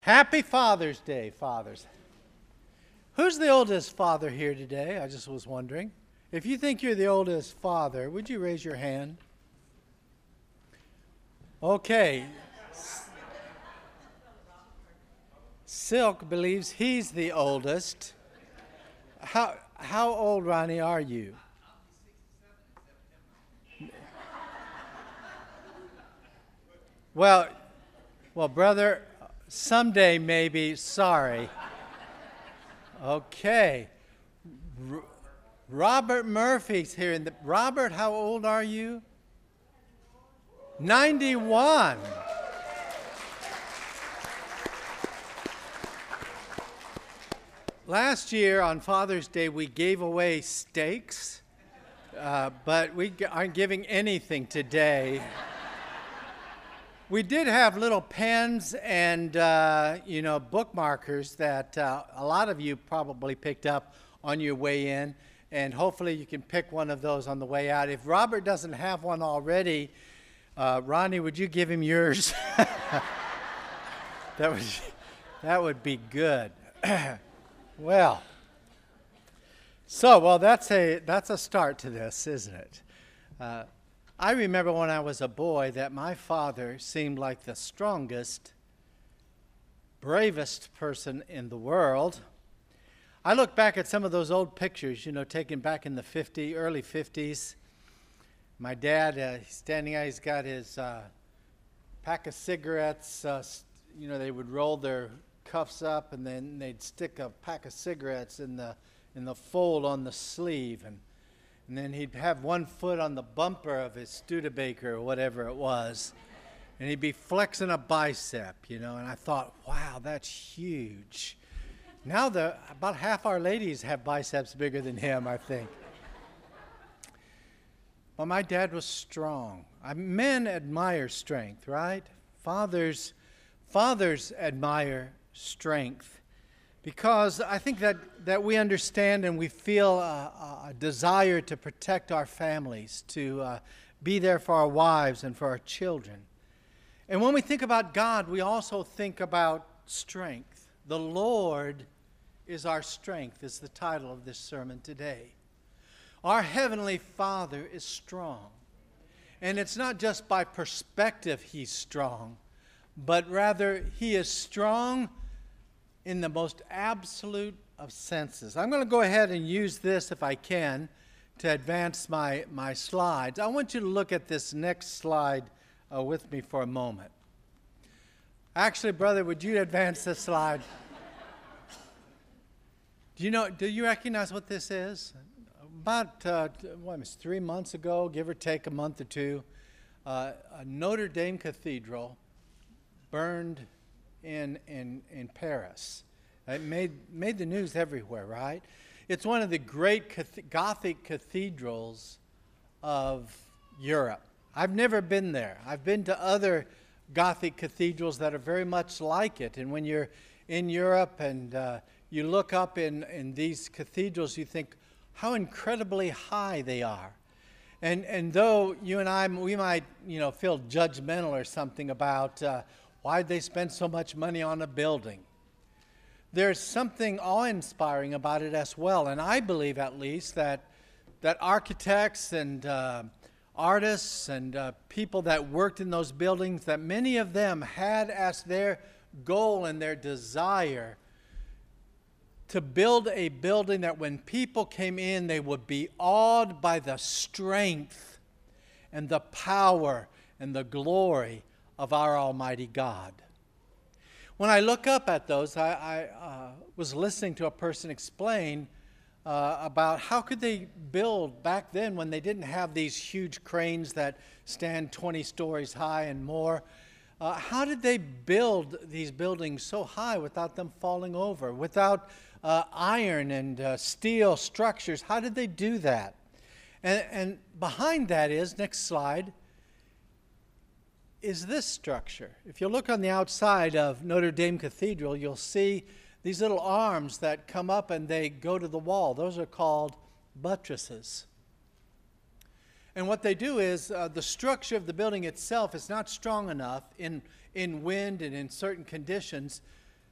Happy Father's Day, fathers. Who's the oldest father here today? I just was wondering. If you think you're the oldest father, would you raise your hand? Okay. Silk believes he's the oldest. How old, Ronnie, are you? Well, brother, someday maybe. Sorry. Okay. Robert Murphy's here. Robert, how old are you? 91. Last year on Father's Day, we gave away steaks, but we aren't giving anything today. We did have little pens and, bookmarkers that a lot of you probably picked up on your way in, and hopefully you can pick one of those on the way out. If Robert doesn't have one already, Ronnie, would you give him yours? That would be good. Well, that's a start to this, isn't it? I remember when I was a boy that my father seemed like the strongest, bravest person in the world. I look back at some of those old pictures, taken back in the early 50s. My dad, he's standing out, he's got his pack of cigarettes. They would roll their cuffs up, and then they'd stick a pack of cigarettes in the fold on the sleeve, and then he'd have one foot on the bumper of his Studebaker or whatever it was, and he'd be flexing a bicep, and I thought, wow, that's huge. Now about half our ladies have biceps bigger than him, I think. Well, my dad was strong. Men admire strength, right? Fathers admire strength, because I think that we understand and we feel a desire to protect our families, to be there for our wives and for our children. And when we think about God, we also think about strength. The Lord is our strength, is the title of this sermon today. Our Heavenly Father is strong. And it's not just by perspective He's strong, but rather He is strong in the most absolute of senses. I'm going to go ahead and use this, if I can, to advance my slides. I want you to look at this next slide with me for a moment. Actually, brother, would you advance this slide? Do you recognize what this is? About 3 months ago, give or take a month or two, a Notre Dame Cathedral burned in Paris. It made the news everywhere, right? It's one of the great Gothic cathedrals of Europe. I've never been there. I've been to other Gothic cathedrals that are very much like it. And when you're in Europe and you look up in these cathedrals, you think how incredibly high they are. And though you and I, we might feel judgmental or something about why'd they spend so much money on a building? There's something awe-inspiring about it as well. And I believe, at least, that architects and artists and people that worked in those buildings, that many of them had as their goal and their desire to build a building that when people came in, they would be awed by the strength and the power and the glory of our Almighty God. When I look up at those, I was listening to a person explain about how could they build back then when they didn't have these huge cranes that stand 20 stories high and more. How did they build these buildings so high without them falling over, without iron and steel structures? How did they do that? And behind that is, next slide, is this structure. If you look on the outside of Notre Dame Cathedral, you'll see these little arms that come up and they go to the wall. Those are called buttresses. And what they do is the structure of the building itself is not strong enough in wind and in certain conditions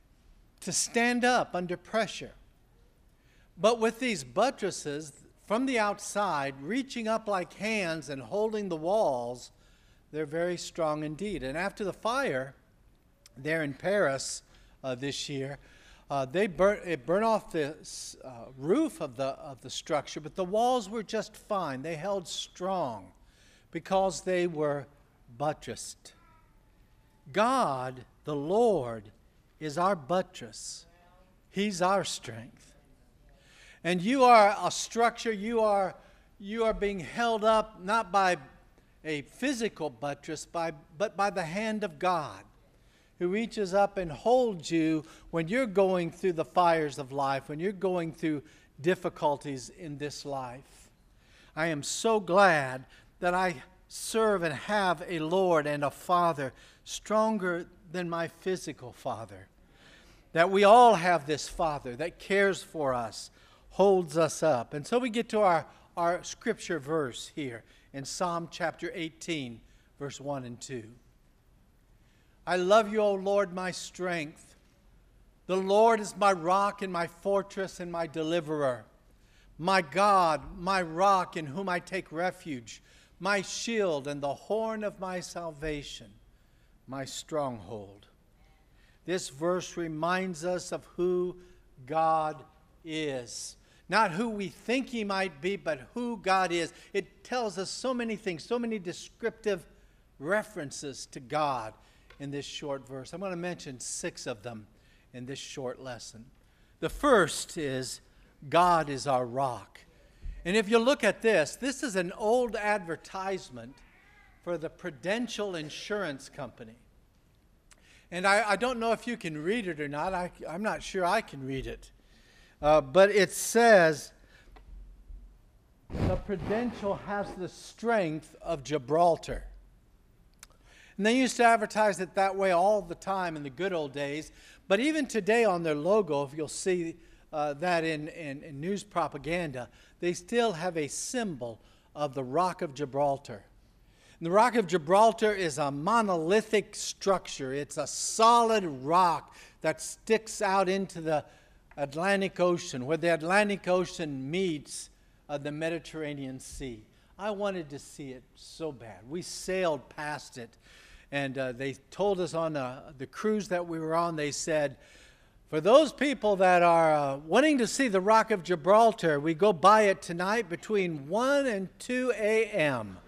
to stand up under pressure. But with these buttresses from the outside, reaching up like hands and holding the walls, they're very strong indeed. And after the fire there in Paris this year, it burned off the roof of the structure, but the walls were just fine. They held strong because they were buttressed. God, the Lord, is our buttress. He's our strength. And you are a structure, you are being held up not by a physical buttress, but by the hand of God, who reaches up and holds you when you're going through the fires of life, when you're going through difficulties in this life. I am so glad that I serve and have a Lord and a Father stronger than my physical father. That we all have this Father that cares for us, holds us up. And so we get to our scripture verse here in Psalm chapter 18, verse 1 and 2. I love you, O Lord, my strength. The Lord is my rock and my fortress and my deliverer. My God, my rock in whom I take refuge, my shield and the horn of my salvation, my stronghold. This verse reminds us of who God is. Not who we think He might be, but who God is. It tells us so many things, so many descriptive references to God in this short verse. I'm going to mention 6 of them in this short lesson. The first is, God is our rock. And if you look at this is an old advertisement for the Prudential Insurance Company. And I don't know if you can read it or not. I'm not sure I can read it. But it says, the Prudential has the strength of Gibraltar. And they used to advertise it that way all the time in the good old days. But even today on their logo, if you'll see that in news propaganda, they still have a symbol of the Rock of Gibraltar. And the Rock of Gibraltar is a monolithic structure. It's a solid rock that sticks out into the Atlantic Ocean, where the Atlantic Ocean meets the Mediterranean Sea. I wanted to see it so bad. We sailed past it, and they told us on the cruise that we were on, they said, for those people that are wanting to see the Rock of Gibraltar, we go by it tonight between 1 and 2 a.m.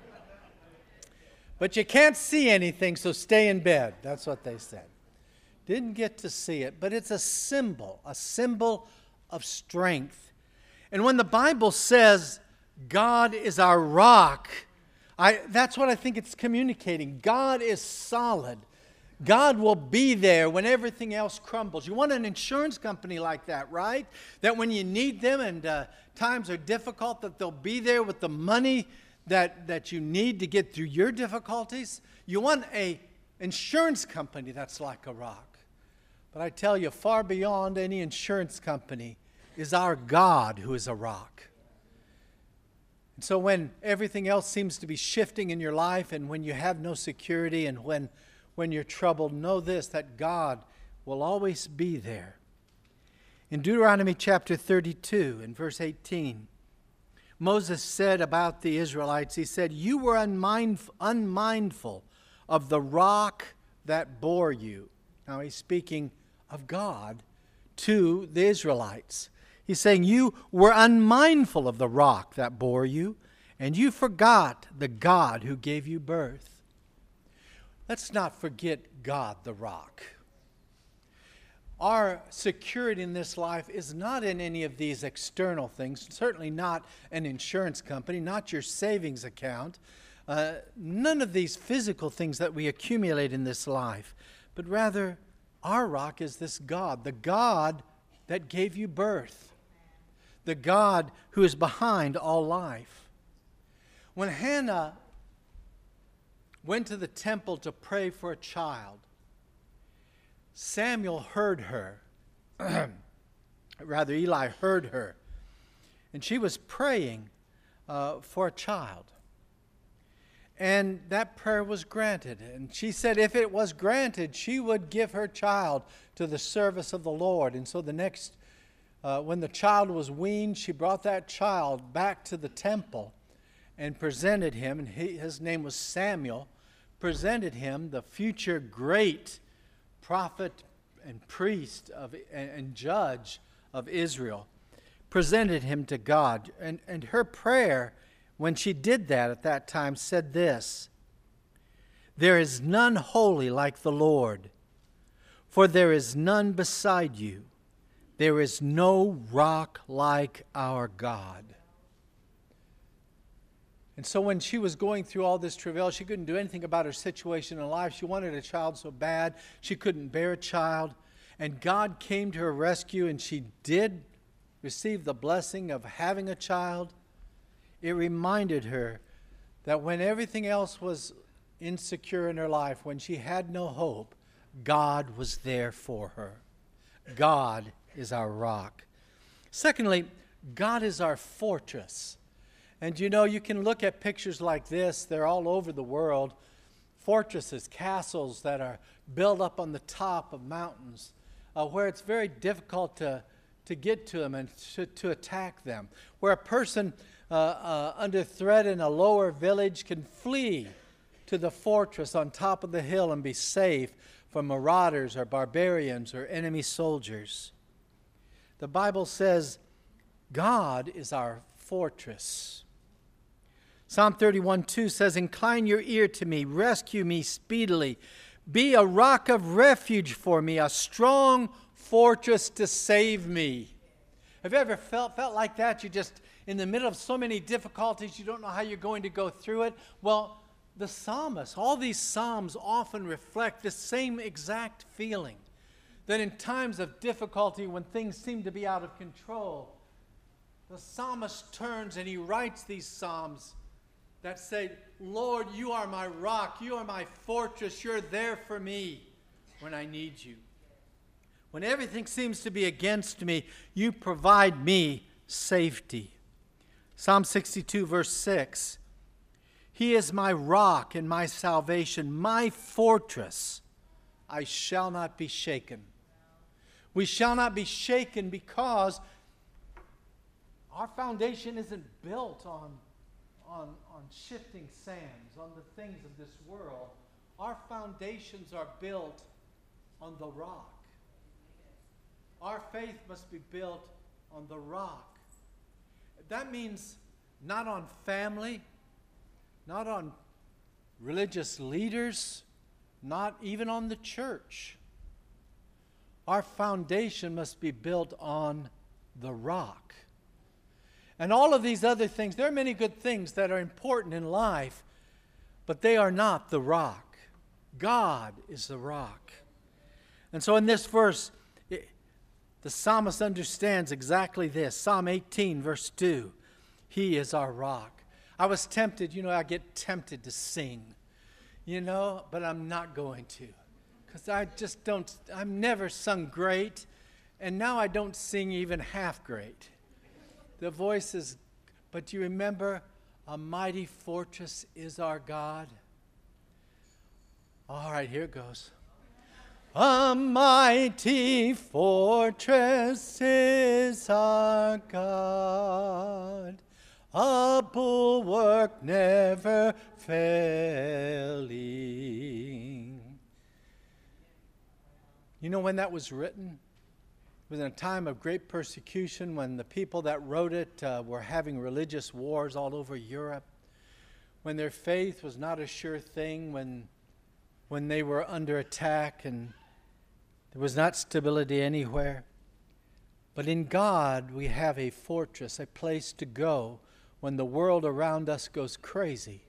But you can't see anything, so stay in bed. That's what they said. Didn't get to see it, but it's a symbol of strength. And when the Bible says God is our rock, that's what I think it's communicating. God is solid. God will be there when everything else crumbles. You want an insurance company like that, right? That when you need them and times are difficult, that they'll be there with the money that you need to get through your difficulties. You want an insurance company that's like a rock. But I tell you, far beyond any insurance company is our God, who is a rock. And so when everything else seems to be shifting in your life, and when you have no security, and when you're troubled, know this, that God will always be there. In Deuteronomy chapter 32, in verse 18, Moses said about the Israelites, he said, you were unmindful of the rock that bore you. Now he's speaking of God to the Israelites. He's saying, you were unmindful of the rock that bore you, and you forgot the God who gave you birth. Let's not forget God, the rock. Our security in this life is not in any of these external things, certainly not an insurance company, not your savings account, none of these physical things that we accumulate in this life, but rather our rock is this God, the God that gave you birth, the God who is behind all life. When Hannah went to the temple to pray for a child, Samuel heard her. Rather, Eli heard her. And she was praying for a child. And that prayer was granted. And she said if it was granted, she would give her child to the service of the Lord. And so when the child was weaned, she brought that child back to the temple and presented him, and his name was Samuel, presented him, the future great prophet and priest and judge of Israel, presented him to God. And her prayer, when she did that at that time, said this: "There is none holy like the Lord, for there is none beside you. There is no rock like our God." And so when she was going through all this travail, she couldn't do anything about her situation in life. She wanted a child so bad, she couldn't bear a child. And God came to her rescue, and she did receive the blessing of having a child. It reminded her that when everything else was insecure in her life, when she had no hope, God was there for her. God is our rock. Secondly, God is our fortress. And you know, you can look at pictures like this. They're all over the world. Fortresses, castles that are built up on the top of mountains, where it's very difficult to get to them and to attack them. Where a person under threat in a lower village can flee to the fortress on top of the hill and be safe from marauders or barbarians or enemy soldiers. The Bible says God is our fortress. Psalm 31:2 says, "Incline your ear to me, rescue me speedily. Be a rock of refuge for me, a strong fortress to save me." Have you ever felt like that? You're just in the middle of so many difficulties, you don't know how you're going to go through it. Well, the psalmist, all these psalms often reflect the same exact feeling. That in times of difficulty, when things seem to be out of control, the psalmist turns and he writes these psalms that say, "Lord, you are my rock, you are my fortress, you're there for me when I need you. When everything seems to be against me, you provide me safety." Psalm 62, verse 6, "He is my rock and my salvation, my fortress. I shall not be shaken." We shall not be shaken because our foundation isn't built on shifting sands, on the things of this world. Our foundations are built on the rock. Our faith must be built on the rock. That means not on family, not on religious leaders, not even on the church. Our foundation must be built on the rock. And all of these other things, there are many good things that are important in life, but they are not the rock. God is the rock. And so in this verse, the psalmist understands exactly this. Psalm 18, verse 2, "He is our rock." I was tempted, I get tempted to sing, but I'm not going to. Because I've never sung great, and now I don't sing even half great. The voice is, but you remember, a mighty fortress is our God. All right, here it goes. A mighty fortress is our God, a bulwark never failing. You know when that was written? It was in a time of great persecution when the people that wrote it were having religious wars all over Europe, when their faith was not a sure thing, when they were under attack and there was not stability anywhere. But in God we have a fortress, a place to go when the world around us goes crazy.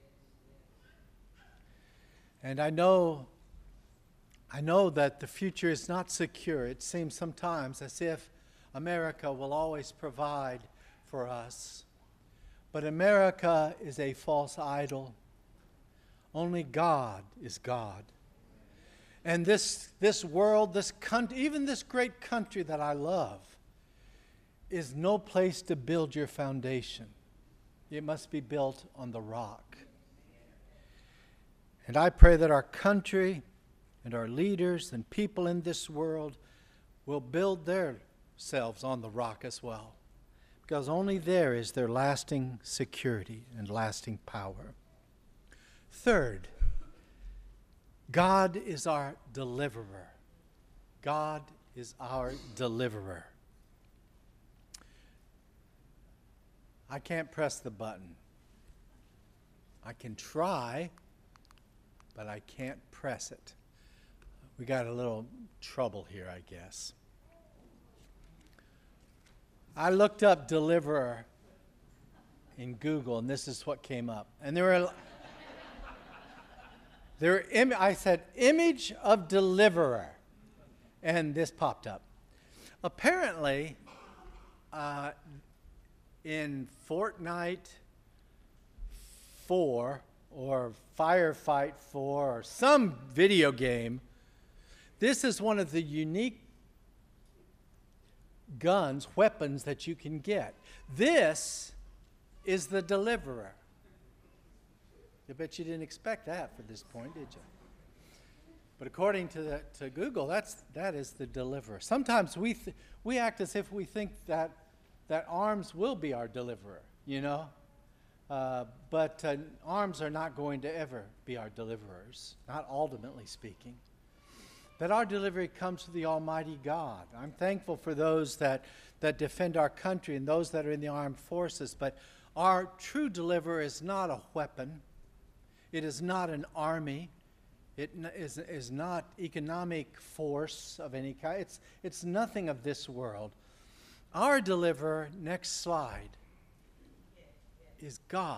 And I know that the future is not secure. It seems sometimes as if America will always provide for us. But America is a false idol. Only God is God. And this world, this country, even this great country that I love, is no place to build your foundation. It must be built on the rock. And I pray that our country and our leaders and people in this world will build themselves on the rock as well, because only there is their lasting security and lasting power. Third, God is our deliverer. God is our deliverer. I can't press the button. I can try, but I can't press it. We got a little trouble here, I guess. I looked up deliverer in Google, and this is what came up. And I said, image of deliverer, and this popped up. Apparently, in Fortnite 4 or Firefight 4 or some video game, this is one of the unique weapons that you can get. This is the deliverer. I bet you didn't expect that for this point, did you? But according to Google, that is the deliverer. Sometimes we act as if we think that arms will be our deliverer, you know? But arms are not going to ever be our deliverers, not ultimately speaking. That our delivery comes from the Almighty God. I'm thankful for those that defend our country and those that are in the armed forces, but our true deliverer is not a weapon. It is not an army. It is not economic force of any kind. It's nothing of this world. Our deliverer, next slide, is God.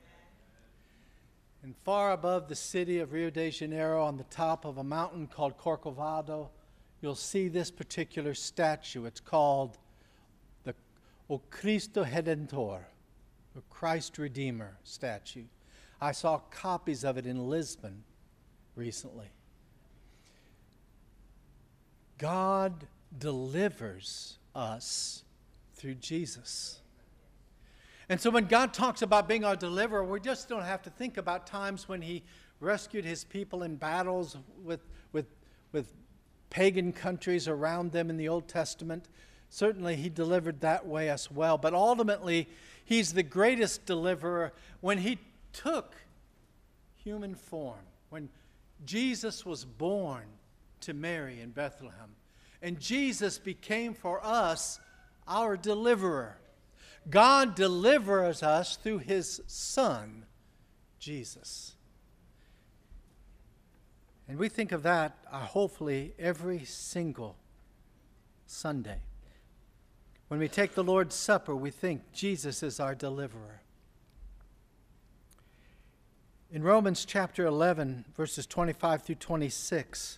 And far above the city of Rio de Janeiro, on the top of a mountain called Corcovado, you'll see this particular statue. It's called the O Cristo Redentor, the Christ Redeemer statue. I saw copies of it in Lisbon recently. God delivers us through Jesus. And so when God talks about being our deliverer, we just don't have to think about times when he rescued his people in battles with pagan countries around them in the Old Testament. Certainly he delivered that way as well. But ultimately, he's the greatest deliverer when he took human form. When Jesus was born to Mary in Bethlehem. And Jesus became for us our deliverer. God delivers us through his Son, Jesus. And we think of that hopefully every single Sunday. When we take the Lord's Supper, we think Jesus is our deliverer. In Romans chapter 11, verses 25 through 26,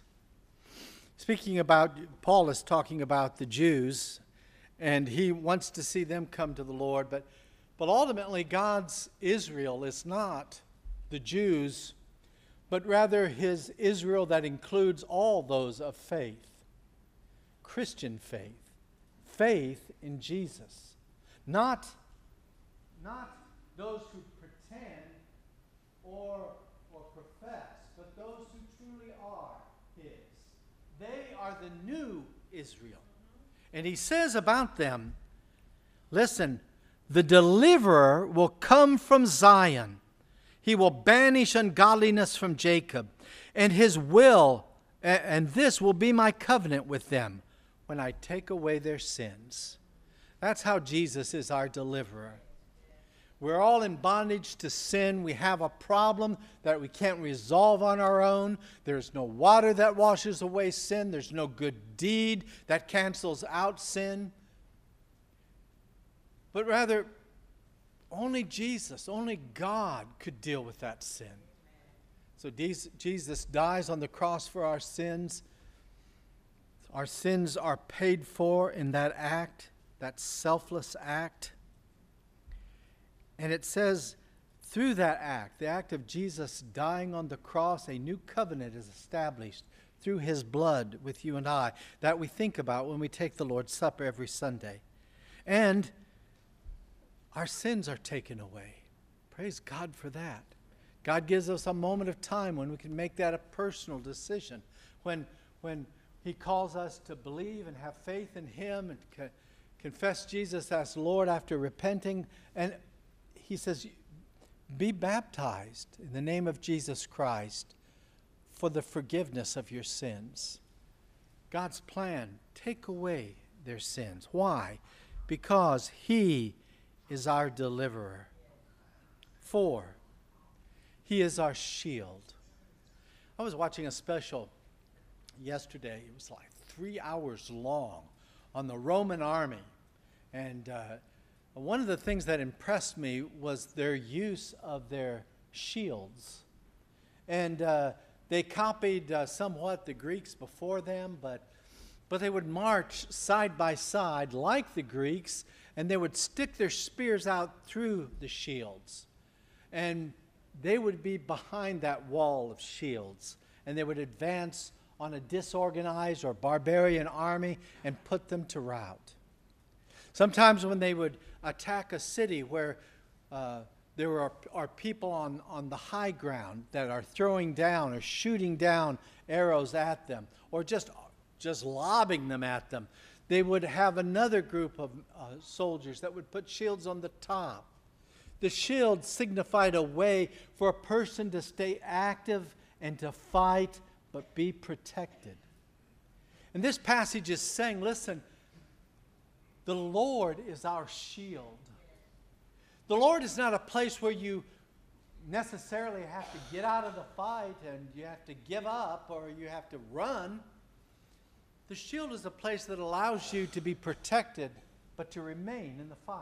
Paul is talking about the Jews, and he wants to see them come to the Lord. But ultimately, God's Israel is not the Jews, but rather his Israel that includes all those of faith, Christian faith, faith in Jesus. Not those who pretend or profess, but those who truly are his. They are the new Israel. And he says about them, listen, the deliverer will come from Zion. He will banish ungodliness from Jacob. And his will, and this will be my covenant with them when I take away their sins. That's how Jesus is our deliverer. We're all in bondage to sin. We have a problem that we can't resolve on our own. There's no water that washes away sin. There's no good deed that cancels out sin. But rather, only Jesus, only God could deal with that sin. So Jesus dies on the cross for our sins. Our sins are paid for in that act, that selfless act. And it says, through that act, the act of Jesus dying on the cross, a new covenant is established through his blood with you and I, that we think about when we take the Lord's Supper every Sunday. And our sins are taken away. Praise God for that. God gives us a moment of time when we can make that a personal decision. When He calls us to believe and have faith in Him and confess Jesus as Lord after repenting. And He says, be baptized in the name of Jesus Christ for the forgiveness of your sins. God's plan, take away their sins. Why? Because He is our deliverer. 4, He is our shield. I was watching a special yesterday. It was like 3 hours long on the Roman army. And one of the things that impressed me was their use of their shields. And they copied somewhat the Greeks before them, but they would march side by side like the Greeks, and they would stick their spears out through the shields. And they would be behind that wall of shields, and they would advance on a disorganized or barbarian army and put them to rout. Sometimes when they would attack a city where there are people on the high ground that are throwing down or shooting down arrows at them, or just lobbing them at them, they would have another group of soldiers that would put shields on the top. The shield signified a way for a person to stay active and to fight, but be protected. And this passage is saying, listen, the Lord is our shield. The Lord is not a place where you necessarily have to get out of the fight and you have to give up or you have to run. The shield is a place that allows you to be protected, but to remain in the fight.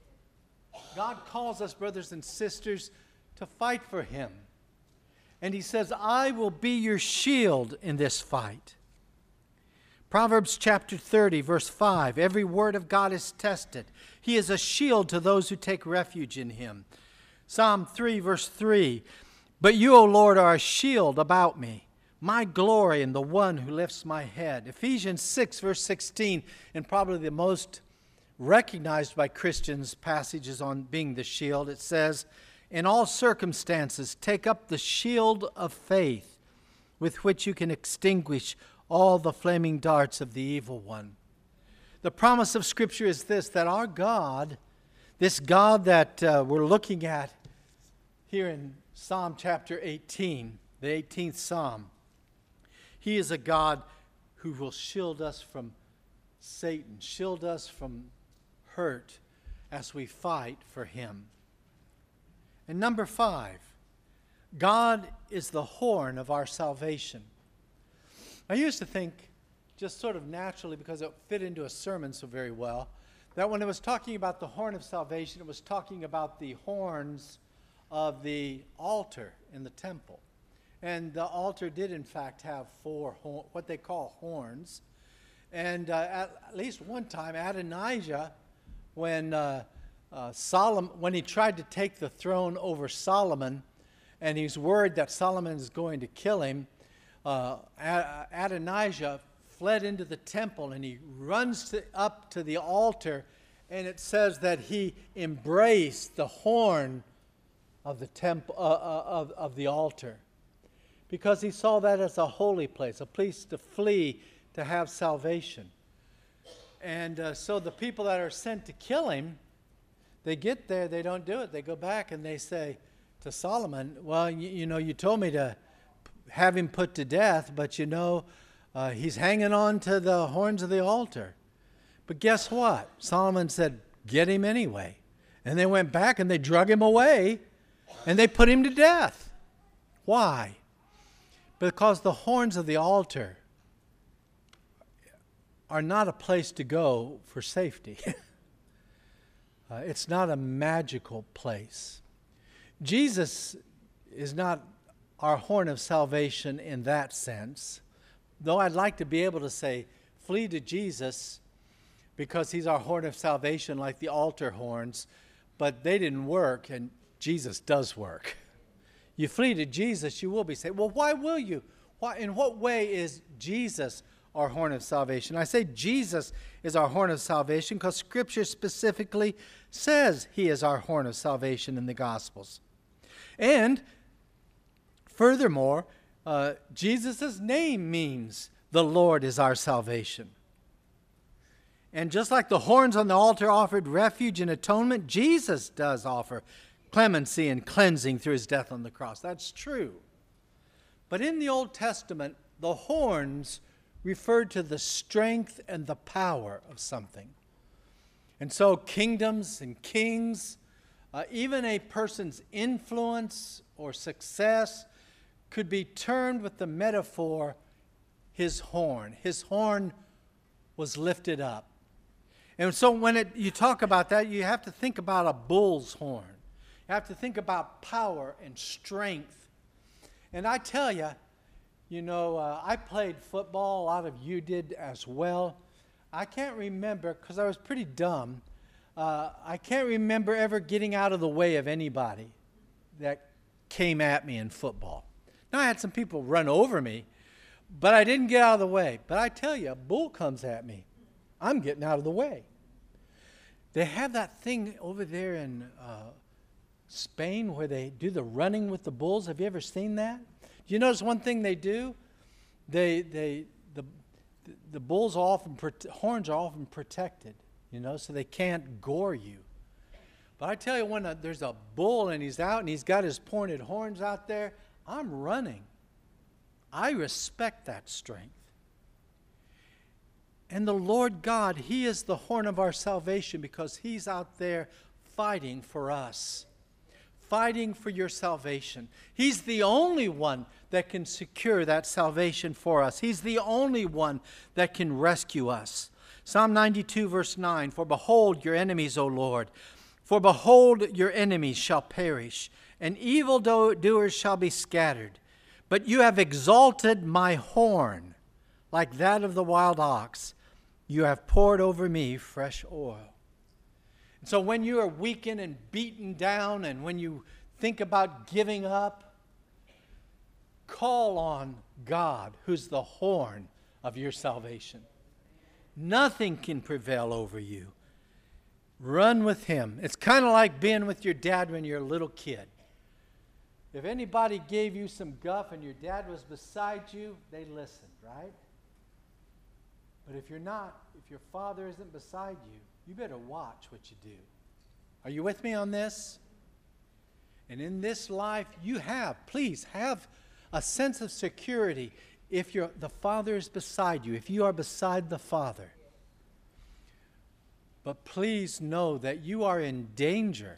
God calls us, brothers and sisters, to fight for Him. And He says, I will be your shield in this fight. Proverbs chapter 30, verse 5, every word of God is tested. He is a shield to those who take refuge in Him. Psalm 3, verse 3, but you, O Lord, are a shield about me, my glory and the one who lifts my head. Ephesians 6, verse 16, and probably the most recognized by Christians passages on being the shield, it says, in all circumstances, take up the shield of faith with which you can extinguish all the flaming darts of the evil one. The promise of Scripture is this, that our God, this God that we're looking at here in Psalm chapter 18, the 18th Psalm, He is a God who will shield us from Satan, shield us from hurt as we fight for Him. And number 5, God is the horn of our salvation. I used to think, just sort of naturally, because it fit into a sermon so very well, that when it was talking about the horn of salvation, it was talking about the horns of the altar in the temple. And the altar did, in fact, have 4 what they call horns. And at least one time, Adonijah, when he tried to take the throne over Solomon, and he's worried that Solomon is going to kill him, Adonijah fled into the temple, and he runs up to the altar, and it says that he embraced the horn of the temple of the altar, because he saw that as a holy place, a place to flee to have salvation. And so the people that are sent to kill him, they get there, they don't do it. They go back and they say to Solomon, well, you told me to have him put to death, but he's hanging on to the horns of the altar. But guess what? Solomon said, get him anyway. And they went back and they drug him away and they put him to death. Why? Because the horns of the altar are not a place to go for safety. It's not a magical place. Jesus is not our horn of salvation in that sense, though I'd like to be able to say, flee to Jesus because He's our horn of salvation like the altar horns, but they didn't work, and Jesus does work. You flee to Jesus, you will be saved. Well, why will you? In what way is Jesus our horn of salvation? I say Jesus is our horn of salvation because Scripture specifically says He is our horn of salvation in the Gospels. And Furthermore, Jesus' name means the Lord is our salvation. And just like the horns on the altar offered refuge and atonement, Jesus does offer clemency and cleansing through his death on the cross. That's true. But in the Old Testament, the horns referred to the strength and the power of something. And so kingdoms and kings, even a person's influence or success could be termed with the metaphor, his horn. His horn was lifted up. And so when you talk about that, you have to think about a bull's horn. You have to think about power and strength. And I tell you, I played football. A lot of you did as well. I can't remember, because I was pretty dumb, I can't remember ever getting out of the way of anybody that came at me in football. Now, I had some people run over me, but I didn't get out of the way. But I tell you, a bull comes at me, I'm getting out of the way. They have that thing over there in Spain where they do the running with the bulls. Have you ever seen that? Do you notice one thing they do? The bulls are often horns are often protected, so they can't gore you. But I tell you, when there's a bull and he's out and he's got his pointed horns out there, I'm running. I respect that strength. And the Lord God, he is the horn of our salvation because he's out there fighting for us, fighting for your salvation. He's the only one that can secure that salvation for us. He's the only one that can rescue us. Psalm 92, verse 9, "For behold your enemies, O Lord, for behold your enemies shall perish, and evildoers shall be scattered. But you have exalted my horn like that of the wild ox. You have poured over me fresh oil." And so when you are weakened and beaten down, and when you think about giving up, call on God, who's the horn of your salvation. Nothing can prevail over you. Run with him. It's kind of like being with your dad when you're a little kid. If anybody gave you some guff and your dad was beside you, they listened, right? But if you're not, if your father isn't beside you, you better watch what you do. Are you with me on this? And in this life, please have a sense of security if the Father is beside you, if you are beside the Father. But please know that you are in danger.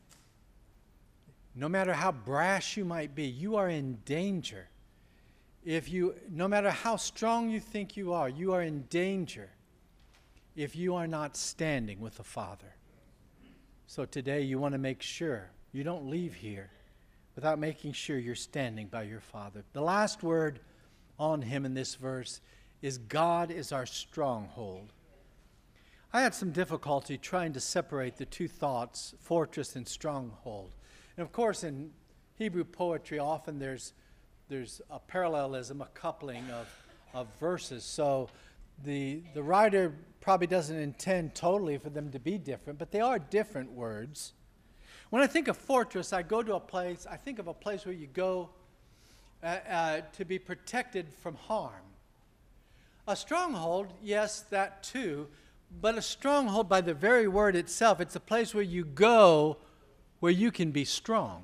No matter how brash you might be, you are in danger. No matter how strong you think you are in danger if you are not standing with the Father. So today you want to make sure you don't leave here without making sure you're standing by your Father. The last word on him in this verse is God is our stronghold. I had some difficulty trying to separate the two thoughts, fortress and stronghold. And of course, in Hebrew poetry, often there's a parallelism, a coupling of verses. So the writer probably doesn't intend totally for them to be different, but they are different words. When I think of fortress, I think of a place where you go to be protected from harm. A stronghold, yes, that too, but a stronghold by the very word itself, it's a place where you go where you can be strong.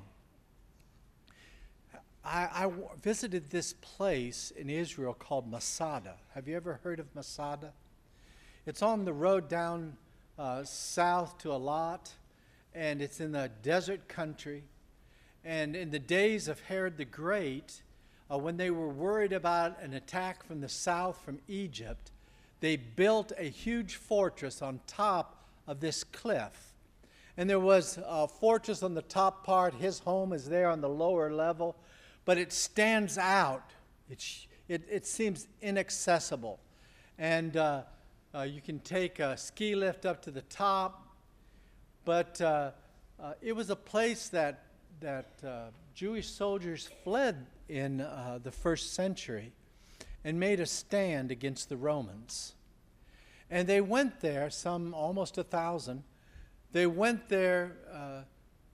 I visited this place in Israel called Masada. Have you ever heard of Masada? It's on the road down south to Eilat, and it's in the desert country. And in the days of Herod the Great, when they were worried about an attack from the south, from Egypt, they built a huge fortress on top of this cliff. And there was a fortress on the top part. His home is there on the lower level, but it stands out. It seems inaccessible. And you can take a ski lift up to the top, but it was a place that Jewish soldiers fled in the first century and made a stand against the Romans. And they went there, some almost 1,000. They went there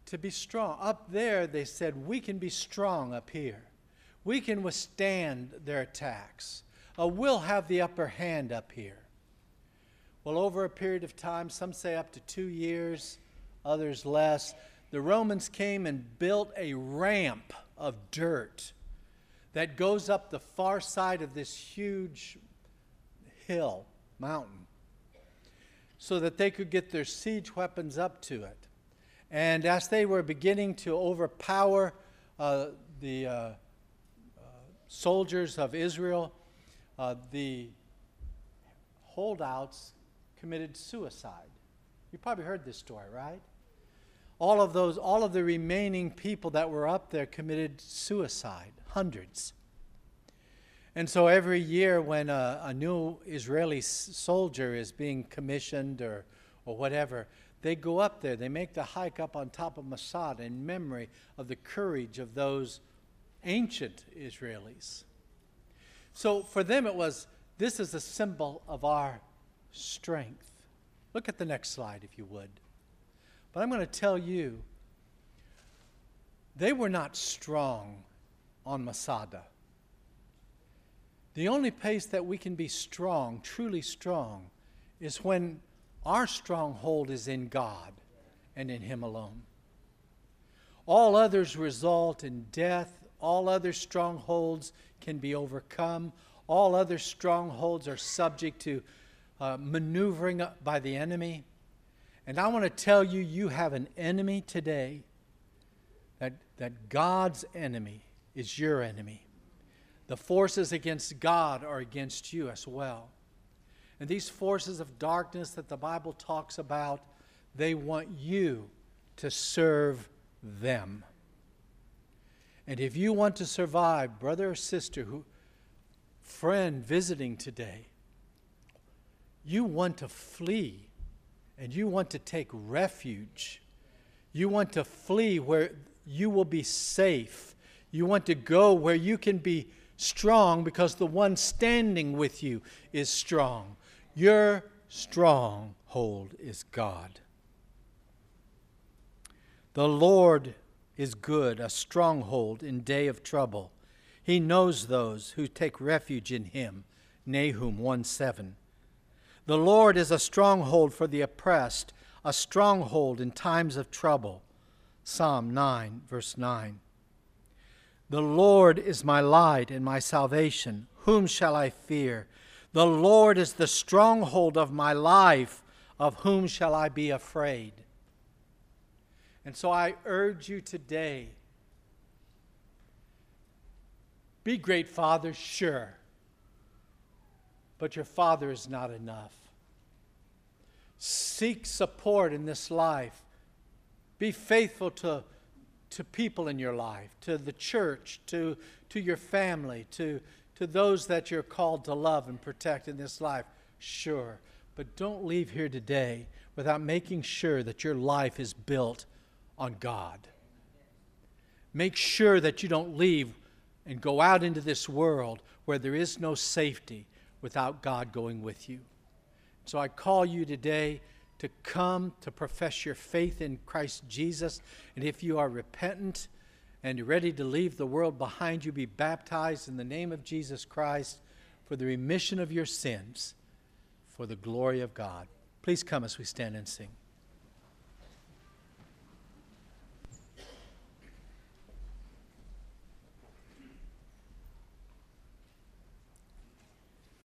to be strong. Up there, they said, we can be strong up here. We can withstand their attacks. We'll have the upper hand up here. Well, over a period of time, some say up to 2 years, others less, the Romans came and built a ramp of dirt that goes up the far side of this huge hill, mountain, so that they could get their siege weapons up to it. And as they were beginning to overpower the soldiers of Israel, the holdouts committed suicide. You probably heard this story, right? All of the remaining people that were up there committed suicide, hundreds. And so every year when a new Israeli soldier is being commissioned or whatever, they go up there. They make the hike up on top of Masada in memory of the courage of those ancient Israelis. So for them it was, this is a symbol of our strength. Look at the next slide, if you would. But I'm going to tell you, they were not strong on Masada. The only place that we can be strong, truly strong, is when our stronghold is in God and in Him alone. All others result in death. All other strongholds can be overcome. All other strongholds are subject to maneuvering by the enemy. And I want to tell you, you have an enemy today, that God's enemy is your enemy. The forces against God are against you as well. And these forces of darkness that the Bible talks about, they want you to serve them. And if you want to survive, brother or sister, friend visiting today, you want to flee and you want to take refuge. You want to flee where you will be safe. You want to go where you can be strong because the one standing with you is strong. Your stronghold is God. The Lord is good, a stronghold in day of trouble. He knows those who take refuge in Him. Nahum 1:7. The Lord is a stronghold for the oppressed, a stronghold in times of trouble. Psalm 9, verse 9. The Lord is my light and my salvation. Whom shall I fear? The Lord is the stronghold of my life. Of whom shall I be afraid? And so I urge you today, be great fathers, sure. But your father is not enough. Seek support in this life. Be faithful to people in your life, to the church, to your family, to those that you're called to love and protect in this life. Sure. But don't leave here today without making sure that your life is built on God. Make sure that you don't leave and go out into this world where there is no safety without God going with you. So I call you today to come to profess your faith in Christ Jesus. And if you are repentant and you're ready to leave the world behind you, be baptized in the name of Jesus Christ for the remission of your sins, for the glory of God. Please come as we stand and sing.